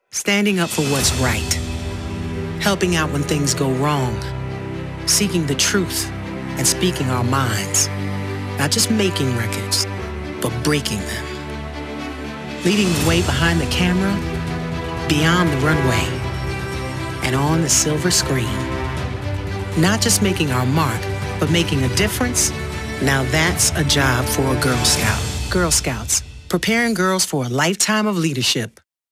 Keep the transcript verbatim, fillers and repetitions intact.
Standing up for what's right. Helping out when things go wrong. Seeking the truth and speaking our minds. Not just making records, but breaking them. Leading the way behind the camera, beyond the runway, and on the silver screen. Not just making our mark, but making a difference. Now that's a job for a Girl Scout. Girl Scouts, preparing girls for a lifetime of leadership.